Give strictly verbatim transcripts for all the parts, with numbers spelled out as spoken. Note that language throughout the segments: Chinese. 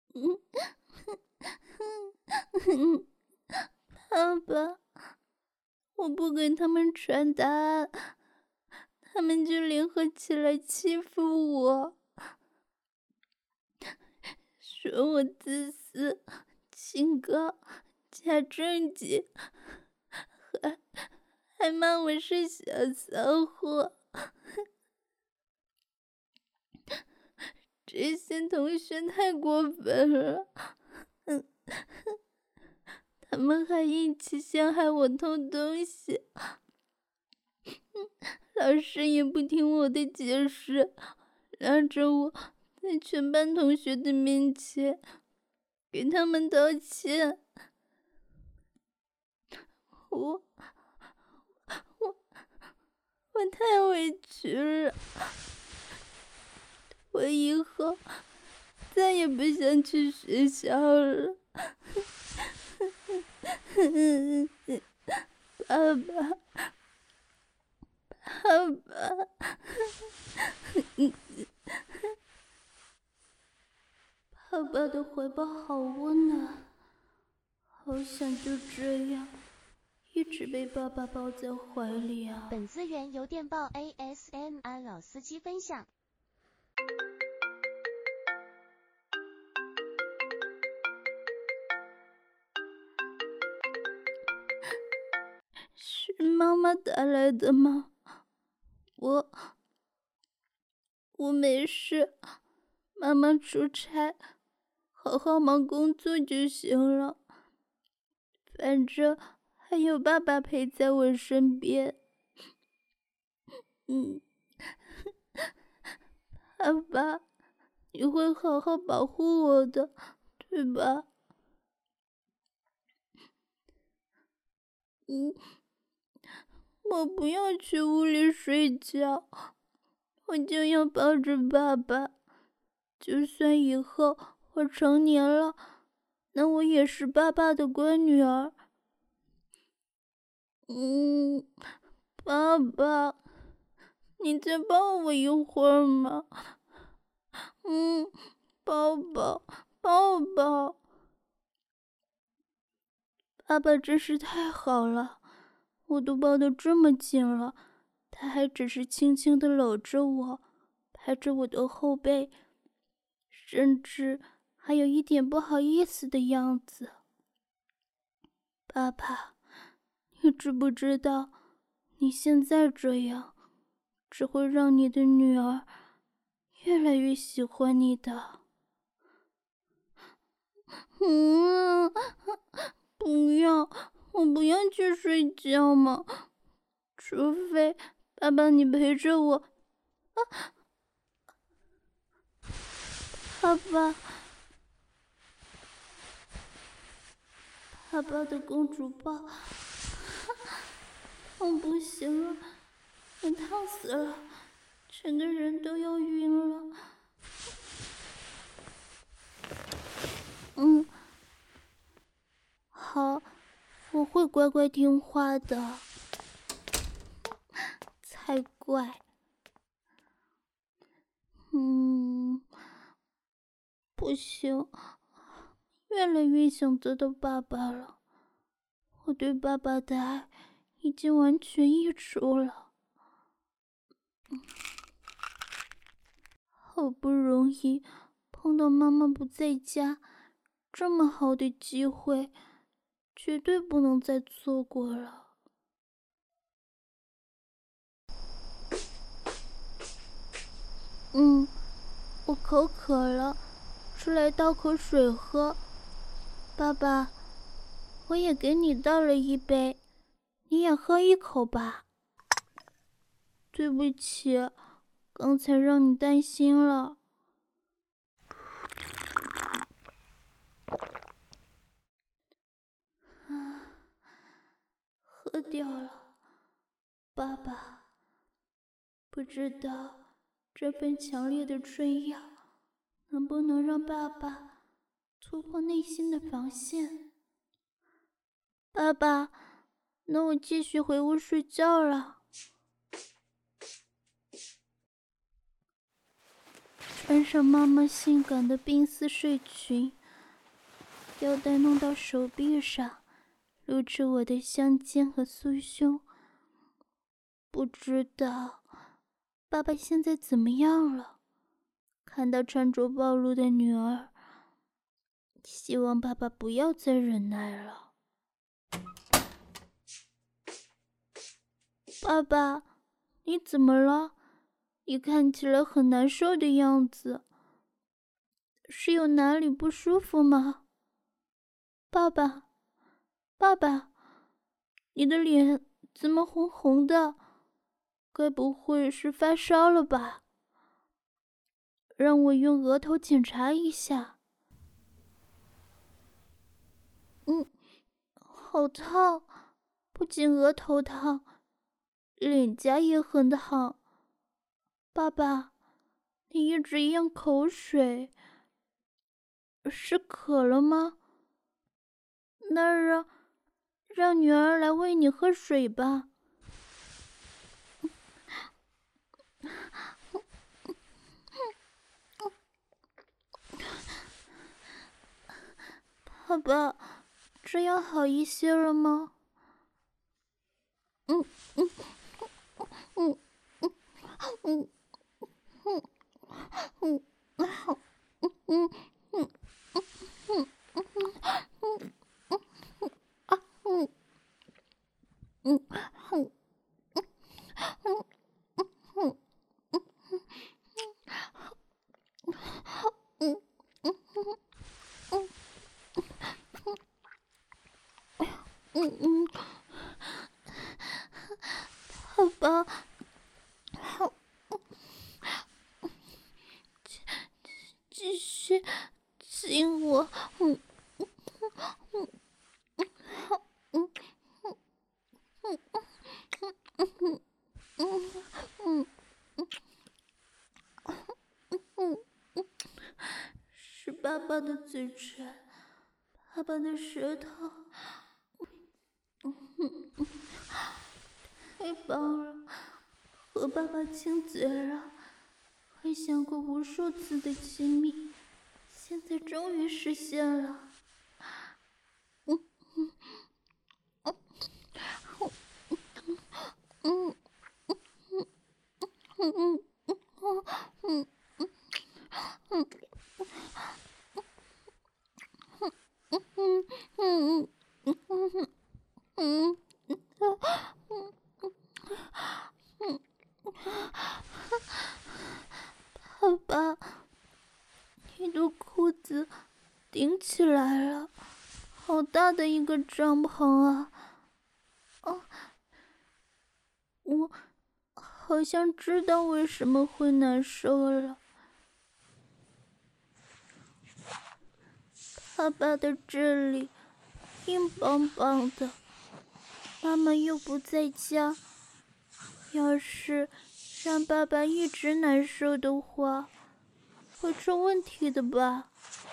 爸爸，我不给他们传答案，他们就联合起来欺负我，说我自私、清高、假正经，还还骂我是小骚货。这些同学太过分了，他们还一起陷害我偷东西，老师也不听我的解释，拉着我在全班同学的面前给他们道歉。我我我太委屈了，我以后再也不想去学校了。爸爸，爸爸，爸爸的怀抱好温暖，好想就这样一直被爸爸抱在怀里啊！ 本资源由电报 A S M R 老司机分享。 是妈妈打来的吗？我我没事，妈妈出差，好好忙工作就行了。反正还有爸爸陪在我身边。嗯，爸爸，你会好好保护我的，对吧？嗯，我不要去屋里睡觉，我就要抱着爸爸。就算以后我成年了，那我也是爸爸的乖女儿。嗯，爸爸，你再抱我一会儿嘛。嗯，抱抱，抱抱。爸爸真是太好了，我都抱得这么紧了，他还只是轻轻地搂着我，拍着我的后背，甚至还有一点不好意思的样子。爸爸，你知不知道，你现在这样，只会让你的女儿越来越喜欢你的。嗯，不要，我不要去睡觉嘛，除非爸爸你陪着我。啊，爸爸，爸爸的公主抱，我不行了，我烫死了，整个人都要晕了。嗯，好，我会乖乖听话的。才怪。嗯，不行，越来越想得到爸爸了。我对爸爸的爱已经完全溢出了。好不容易碰到妈妈不在家，这么好的机会，绝对不能再错过了。嗯，我口渴了，出来倒口水喝。爸爸，我也给你倒了一杯，你也喝一口吧。对不起，刚才让你担心了。啊，喝掉了。爸爸，不知道这份强烈的春药能不能让爸爸突破内心的防线。爸爸，那我继续回屋睡觉了。穿上妈妈性感的冰丝睡裙， 腰带弄到手臂上，露出我的香肩和酥胸。不知道爸爸现在怎么样了？看到穿着暴露的女儿，希望爸爸不要再忍耐了。爸爸，你怎么了？你看起来很难受的样子，是有哪里不舒服吗？爸爸，爸爸，你的脸怎么红红的？该不会是发烧了吧？让我用额头检查一下。嗯，好烫，不仅额头烫，脸颊也很烫。爸爸，你一直咽口水，是渴了吗？那让让女儿来喂你喝水吧。爸爸，这样好一些了吗？嗯嗯嗯嗯嗯嗯嗯好嗯嗯嗯嗯嗯嗯啊嗯嗯嗯嗯嗯嗯嗯嗯嗯，好吧，好，继继续亲我，嗯嗯嗯好，嗯嗯嗯嗯嗯嗯嗯嗯，是爸爸的嘴唇，爸爸的舌头，嗯嗯，太棒了，和爸爸亲嘴了，回想过无数次的亲密，现在终于实现了。嗯嗯嗯嗯嗯嗯嗯嗯嗯嗯嗯嗯嗯嗯嗯，爸爸，你的裤子顶起来了，好大的一个帐篷啊！哦，我好像知道为什么会难受了。爸爸的这里硬邦邦的，妈妈又不在家，要是让爸爸一直难受的话，会出问题的吧？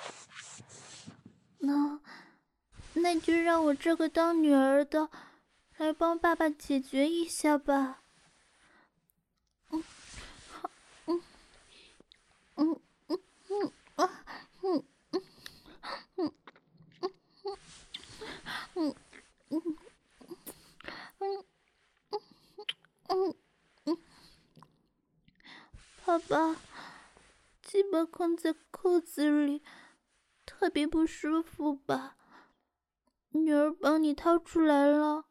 那那就让我这个当女儿的来帮爸爸解决一下吧。嗯，好，嗯嗯嗯嗯啊嗯嗯嗯嗯嗯嗯嗯嗯，爸爸，鸡巴困在裤子里，特别不舒服吧？女儿帮你掏出来了。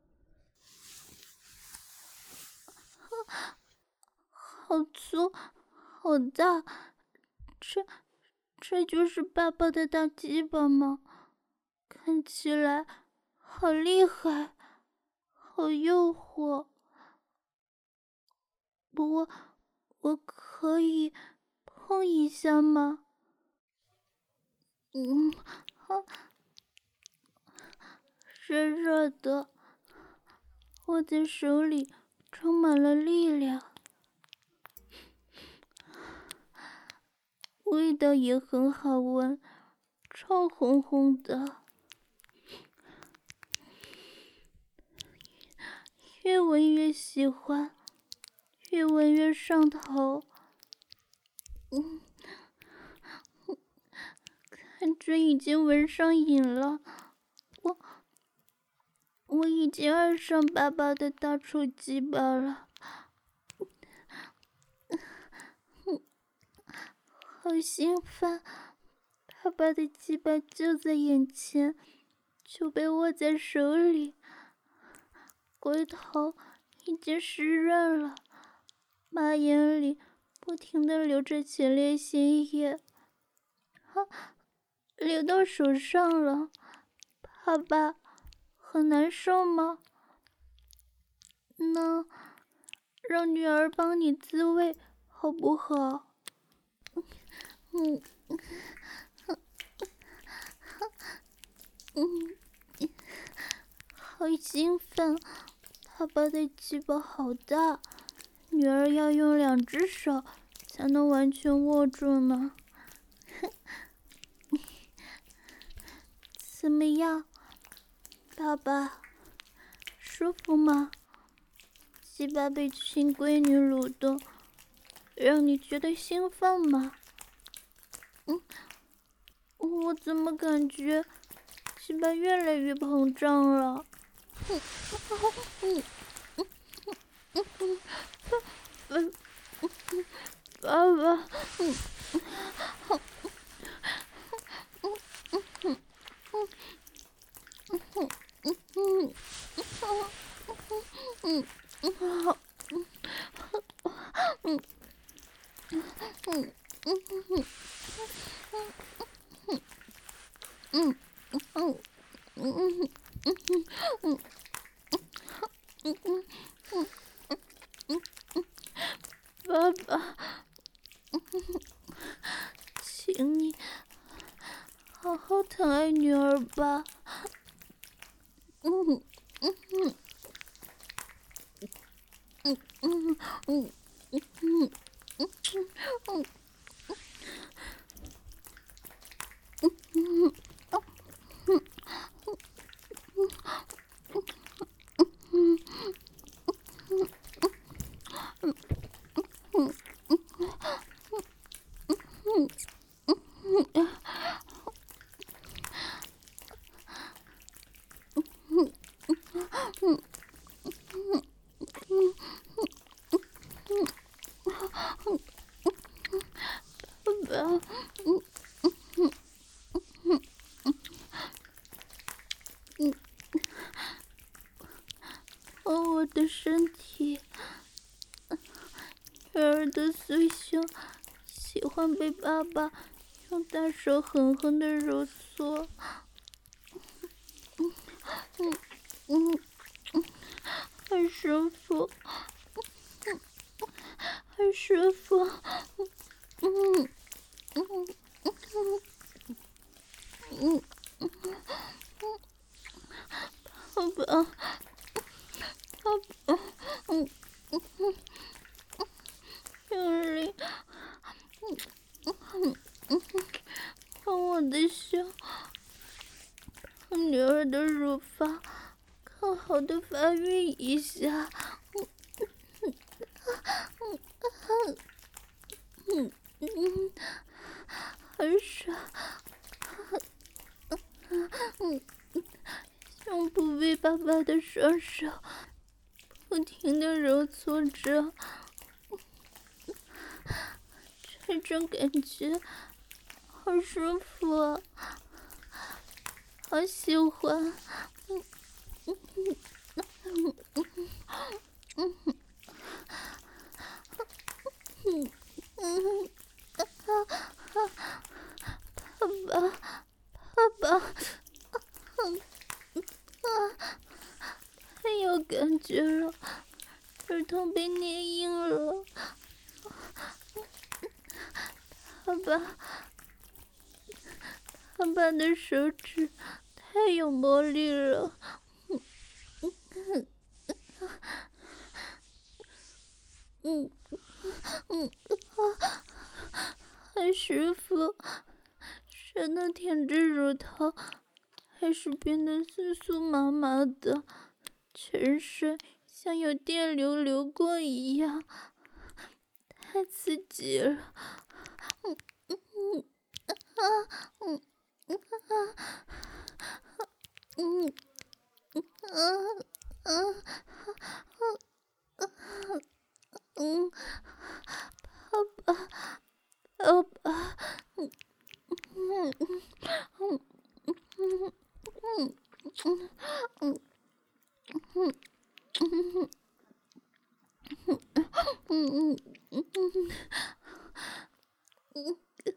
好粗，好大，这这就是爸爸的大鸡巴吗？看起来好厉害，好诱惑。不过我可以碰一下吗？嗯，好，热热的，握在手里充满了力量，味道也很好闻，臭烘烘的，越闻越喜欢，越闻越上头。嗯，看嘴已经闻上瘾了，我我已经爱上爸爸的大臭鸡巴了，好兴奋！爸爸的鸡巴就在眼前，就被握在手里，龟头已经湿润了，马眼里不停地流着前列腺液，啊，流到手上了。爸爸，很难受吗？那让女儿帮你自慰好不好？嗯嗯，好兴奋！爸爸的鸡巴好大，女儿要用两只手才能完全握住呢。怎么样，爸爸？舒服吗？鸡巴被亲闺女蠕动，让你觉得兴奋吗？嗯，我怎么感觉鸡巴越来越膨胀了？嗯嗯嗯嗯嗯嗯嗯，爸爸，嗯嗯嗯嗯嗯嗯嗯嗯嗯嗯嗯好，嗯嗯嗯嗯嗯嗯嗯嗯嗯嗯嗯嗯，爸爸，请你好好疼爱女儿吧。嗯嗯嗯嗯嗯嗯嗯嗯嗯嗯爸爸，嗯嗯，哦，我的身体，女儿的酥胸，喜欢被爸爸用大手狠狠的揉搓。嗯嗯嗯，很舒服，很舒服。嗯嗯嗯嗯嗯，爸爸，爸爸，嗯嗯嗯，用力，嗯嗯嗯，帮我的胸，让女儿的乳房更好的发育一下。嗯嗯嗯嗯嗯，很爽。嗯，胸部被爸爸的双手不停地揉搓着，这种感觉好舒服啊，好喜欢。嗯嗯嗯嗯嗯嗯嗯，爸爸，爸爸，嗯啊，太有感觉了，耳筒被捏硬了，爸爸，爸爸的手指太有魔力了，嗯嗯嗯嗯啊，很舒服，舌头舔着乳头，还是变得酥酥麻麻的，全身像有电流流过一样，太刺激了。嗯嗯啊嗯嗯嗯嗯嗯嗯，爸爸，爸爸，嗯嗯嗯嗯嗯嗯嗯嗯嗯嗯嗯，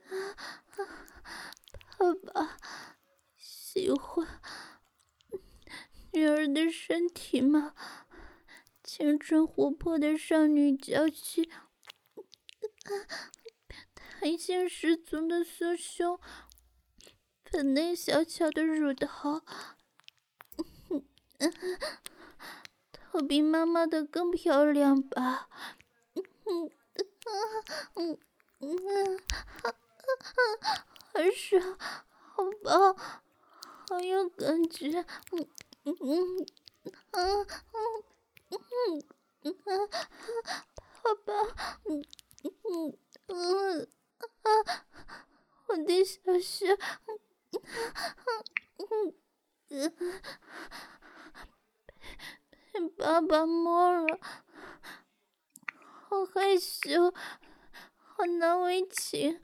爸爸喜欢女儿的身体吗？青春活泼的少女娇躯，弹性十足的酥胸，粉嫩小巧的乳头，头比妈妈的更漂亮吧？嗯嗯嗯，还是好棒，好有感觉。嗯嗯嗯嗯嗯嗯，爸爸，嗯嗯嗯啊，我的小穴，嗯嗯，被爸爸摸了，好害羞，好难为情。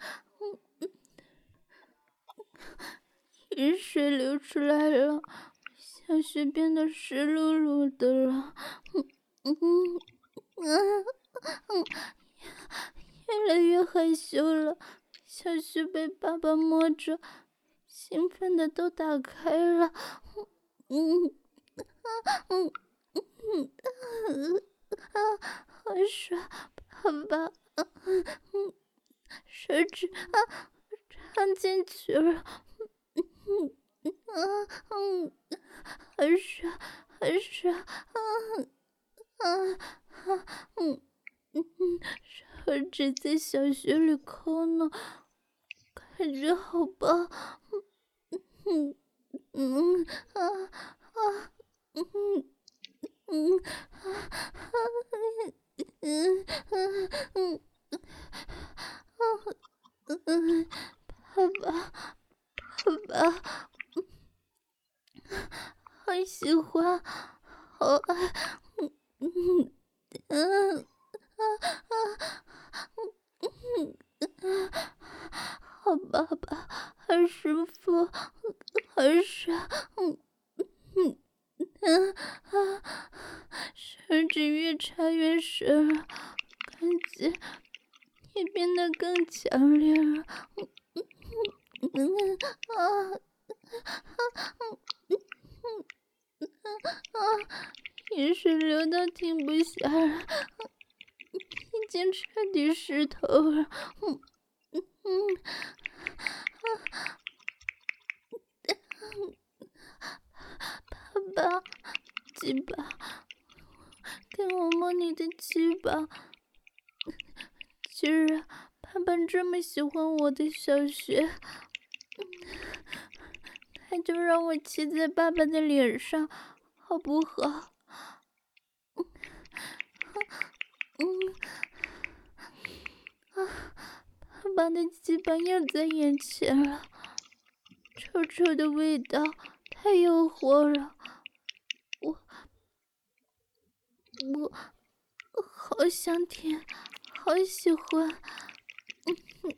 雨水流出来了，小穴变得湿漉漉的了。嗯嗯嗯嗯，越来越害羞了。小穴被爸爸摸着，兴奋的都打开了。嗯嗯嗯嗯啊，好爽，爸爸，嗯，手指啊插进去了。嗯嗯嗯，很爽，很爽，嗯嗯嗯嗯嗯，手指在小穴里抠呢，感觉好棒，嗯嗯啊啊嗯嗯啊啊嗯嗯嗯嗯嗯，爸爸爸爸。好喜欢，好爱，嗯嗯嗯啊啊嗯嗯，好爸爸，好舒服，好爽，嗯嗯嗯啊，手指越插越深了，感觉也变得更强烈了，嗯嗯嗯啊啊嗯嗯。啊，雨水流到停不下来，已经彻底湿透了。嗯嗯嗯，爸爸，鸡巴，给我摸你的鸡巴。居然，爸爸这么喜欢我的小穴，那就让我骑在爸爸的脸上，好不好？嗯啊，爸爸的鸡巴又在眼前了，臭臭的味道太诱惑了，我我好想舔，好喜欢。嗯，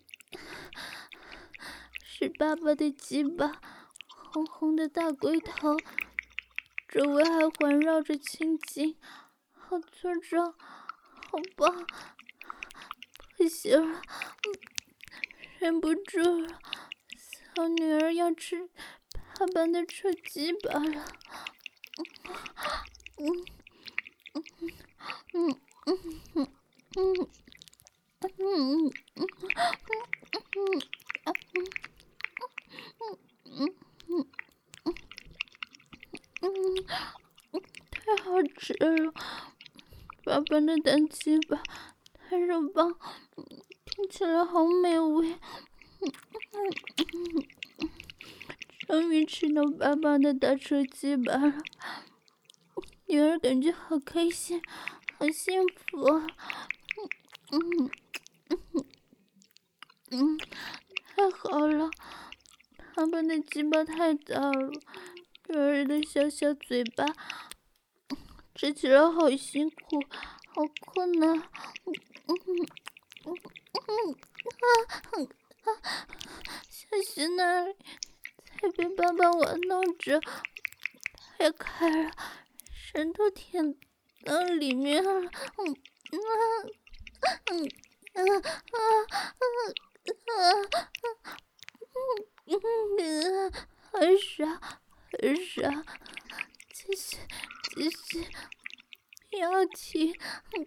是爸爸的鸡巴，红红的大龟头，周围还环绕着青筋，好粗壮，好棒！不行了，嗯，忍不住了，小女儿要吃爸爸的臭鸡巴了。嗯嗯嗯嗯嗯嗯嗯嗯嗯嗯嗯嗯，太好吃了！爸爸的大鸡巴太肉棒，听起来好美味。终于吃到爸爸的大臭鸡巴了，女儿感觉好开心，好幸福啊！嗯嗯嗯，太好了，好爸爸的鸡巴太大了，女儿的小小嘴巴吃起来好辛苦，好困难。嗯嗯嗯嗯啊啊！小穴那里才被爸爸玩弄着，太开了，舌头舔到里面了。嗯嗯嗯嗯啊啊啊！嗯嗯，很爽，很爽，继续，继续，不要停，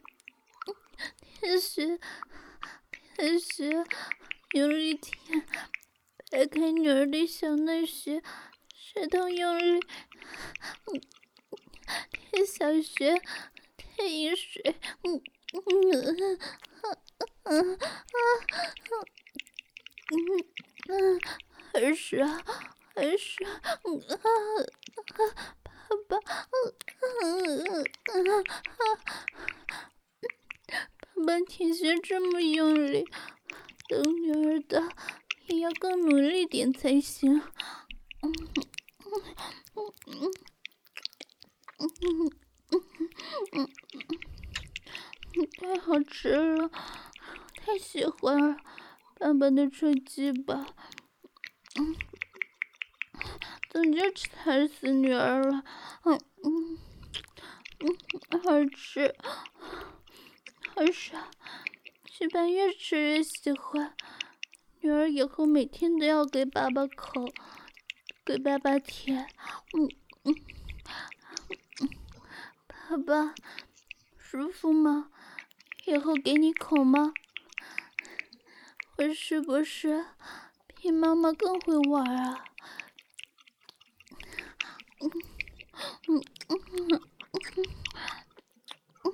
继续，继续，用力舔，掰开女儿的小内穴，舌头用力，舔小穴，舔饮水，嗯嗯嗯嗯嗯嗯。很爽，很爽，嗯啊啊！爸爸，嗯嗯嗯啊！爸爸舔穴这么用力，等女儿的也要更努力点才行。嗯嗯嗯嗯嗯嗯嗯，太好吃了，太喜欢了，爸爸的臭鸡巴。嗯。总之馋死女儿了，嗯嗯嗯，好吃，好爽，鸡巴越吃越喜欢。女儿以后每天都要给爸爸口，给爸爸舔，嗯嗯嗯，爸爸舒服吗？以后给你口吗？我是不是比妈妈更会玩啊？嗯嗯嗯嗯嗯，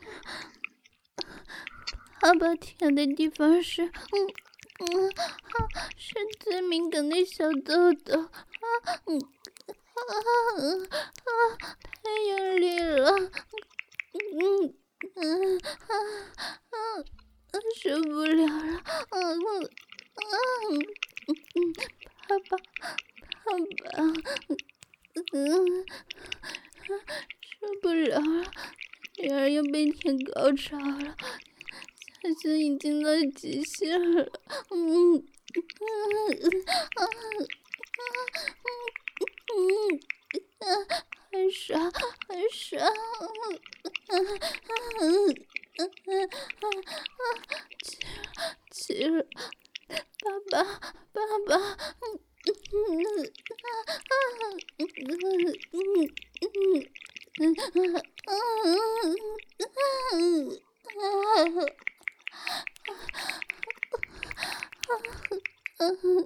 爸爸舔的地方是，嗯嗯啊，是最敏感的小豆豆啊，嗯啊啊，太用力了，嗯嗯啊啊，受不了了，嗯嗯嗯嗯，爸爸爸爸，嗯。受不了了，女儿又被舔高潮了，小穴已经到极限了。嗯嗯啊啊嗯啊，很爽很爽，嗯嗯嗯嗯啊，起了，爸爸爸爸，嗯嗯啊啊嗯嗯嗯嗯。嗯嗯嗯嗯嗯嗯，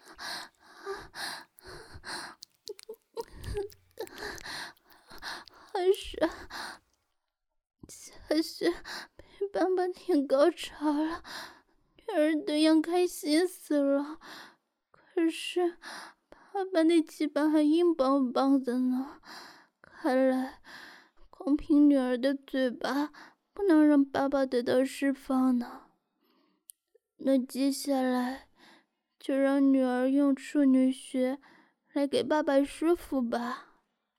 还是小雪被爸爸舔高潮了，女儿都要开心死了。可是爸爸的鸡巴还硬邦邦的呢，看来光凭女儿的嘴巴不能让爸爸得到释放呢。那接下来就让女儿用处女穴来给爸爸舒服吧。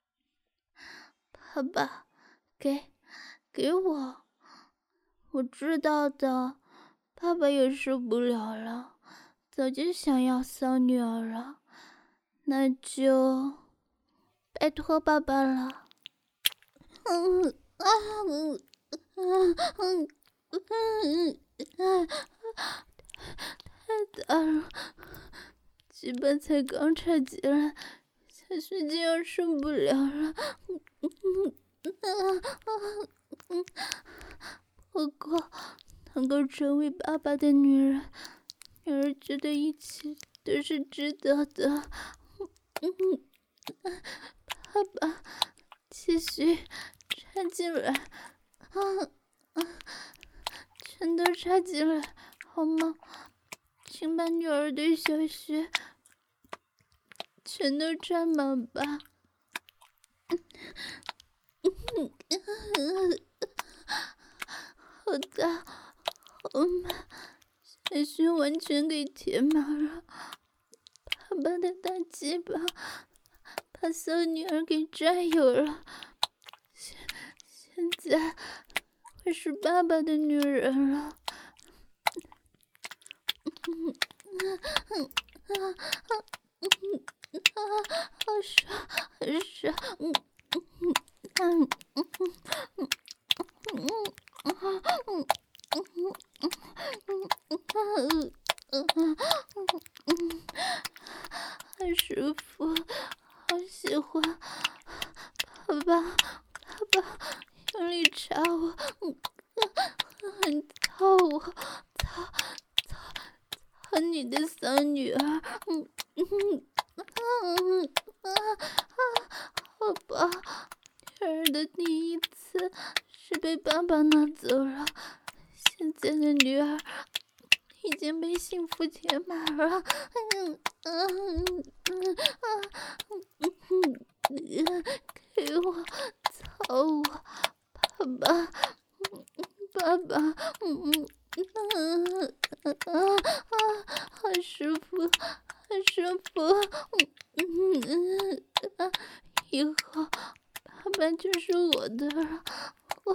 爸爸，给，给我，我知道的，爸爸也受不了了，早就想要骚女儿了，那就拜托爸爸了。嗯啊嗯嗯嗯嗯嗯，太大了，鸡巴才刚插进来，小雪就要受不了了。嗯嗯啊嗯，不过能够成为爸爸的女人，女儿觉得一切都是值得的。嗯，爸爸，继续插进来，啊啊，全都插进来，好吗？请把女儿的小穴全都插满吧。好大，好满，小穴完全给填满了。爸爸的大鸡巴把小女儿给占有了，现现在我是爸爸的女人了。嗯嗯啊啊嗯啊，好爽，好爽，嗯嗯嗯嗯嗯嗯嗯嗯嗯嗯嗯嗯，好舒服，好喜欢，爸爸，爸爸，用力插我，嗯，很操我，操操操你的小女儿，嗯嗯嗯啊啊，好吧，女儿的第一次是被爸爸拿走了，现在的女儿已经被幸福填满了，嗯嗯嗯啊嗯嗯，给我操我，爸爸，爸爸，嗯嗯啊啊，好舒服，好舒服，嗯嗯啊，以后爸爸就是我的了，我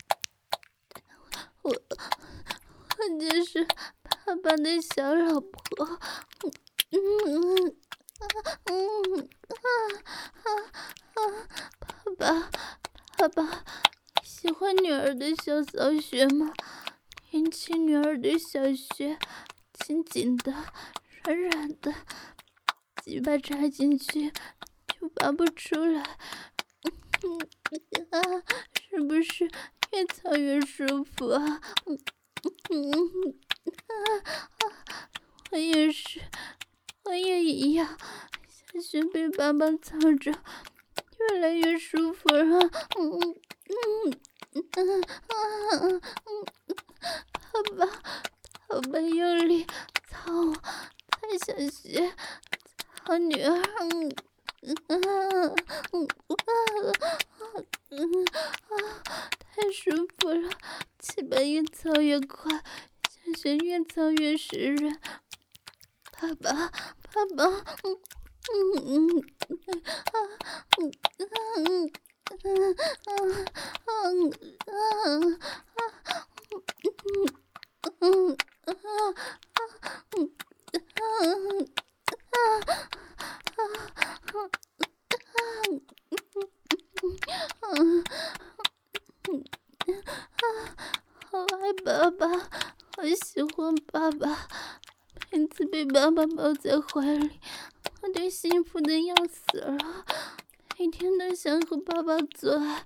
我我就是爸爸的小老婆，嗯嗯啊嗯啊啊啊，爸爸爸爸，喜欢女儿的小小穴吗？引起女儿的小穴，紧紧的，软软的，鸡巴插进去就拔不出来。嗯啊，是不是越操越舒服啊？嗯嗯啊啊，我也是，我也一样，小穴被爸爸操着，越来越舒服了。嗯嗯嗯嗯啊嗯嗯，爸爸，爸爸用力操我，太小穴，操女儿，嗯嗯嗯嗯啊嗯啊，太舒服了，鸡巴越操越快，小穴越操越湿润。爸爸，爸爸，嗯嗯嗯啊嗯嗯嗯嗯嗯嗯啊嗯嗯啊啊嗯嗯啊啊嗯嗯啊，好爱爸爸，好喜欢爸爸。每次被爸爸抱在怀里，我都幸福的要死了，每天都想和爸爸做爱，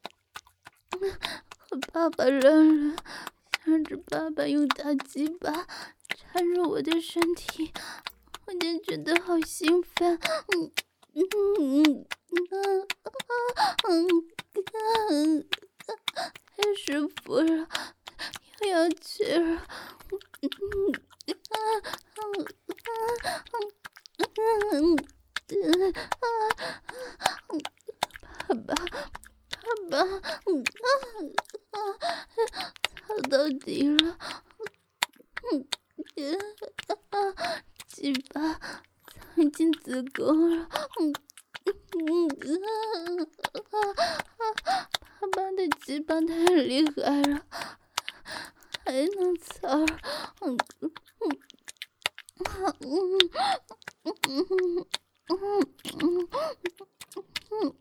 和爸爸软软，想着爸爸用大鸡巴插入我的身体，我就觉得好兴奋，嗯嗯嗯嗯嗯嗯，太舒服了，又要去了，嗯啊嗯啊嗯嗯啊嗯，爸爸爸爸，嗯啊啊，操到底了，嗯啊，鸡巴藏进子宫了，嗯嗯啊啊，爸爸的鸡巴太厉害了，还能操，嗯嗯嗯嗯嗯嗯嗯嗯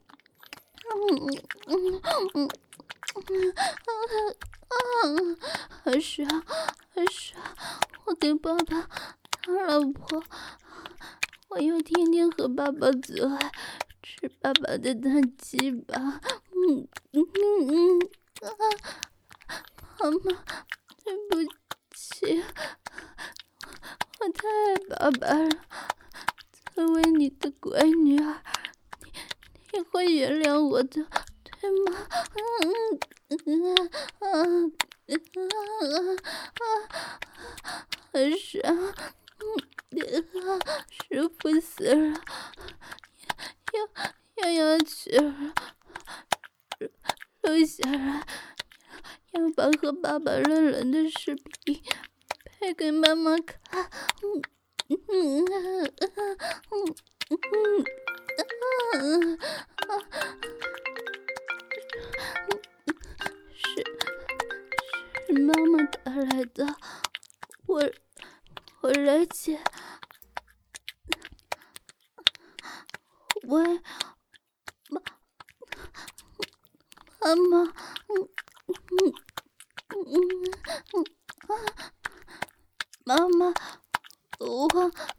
嗯嗯嗯啊，好爽，好爽！我给爸爸当老婆，我又天天和爸爸做爱，吃爸爸的大鸡巴，嗯嗯嗯啊，妈妈，对不起，我太爱爸爸了。作为你的乖女儿，你你会原谅我的，对吗？嗯嗯啊啊啊！很爽，嗯啊，舒服死了，又又要去了，录下来，要把和爸爸软软的视频拍给妈妈看。嗯嗯啊嗯嗯嗯是是妈妈打来的，我我来接。喂，妈妈妈，嗯嗯嗯嗯啊，妈妈，我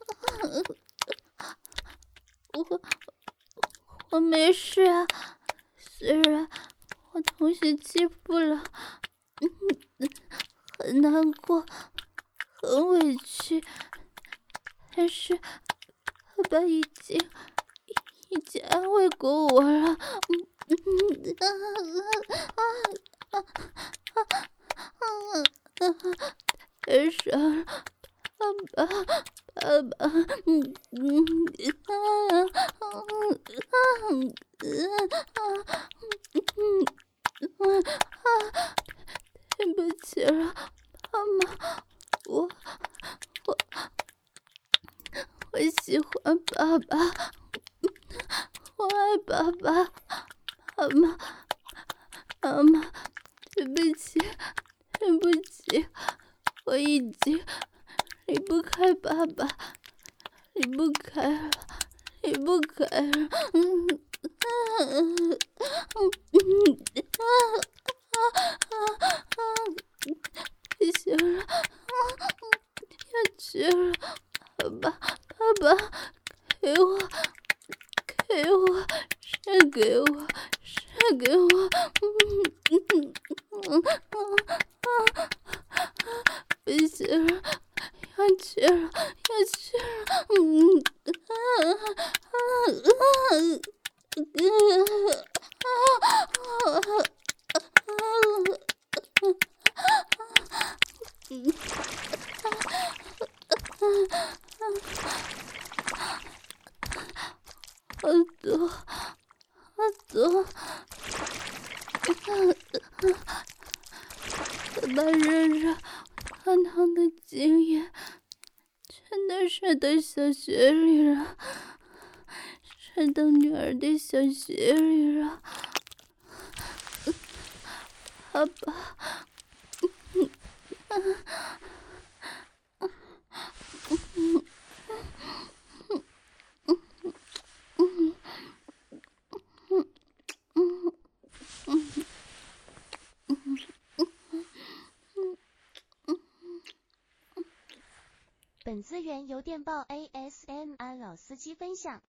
我我没事啊，虽然我同学欺负了，嗯，很难过，很委屈，但是爸爸已经已经安慰过我了。嗯嗯啊啊啊啊啊！太伤了，爸爸，爸爸，嗯嗯啊啊啊啊嗯啊！对不起了，妈妈，我我我喜欢爸爸，我爱爸爸，妈妈妈妈，对不起，对不起，我已经离不开爸爸，离不开了，离不开了。嗯嗯嗯嗯啊啊啊啊！不行了，要去了，爸爸，爸爸，给我，给我，是给我，是给我，嗯嗯嗯嗯啊！不行了，要去了，要去了，嗯啊啊啊啊啊耳朵，耳朵，爸爸热热烫烫的精液全都射到小穴里了，射到女儿的小穴里了，爸爸。 本资源由电报 A S M R 老司机分享。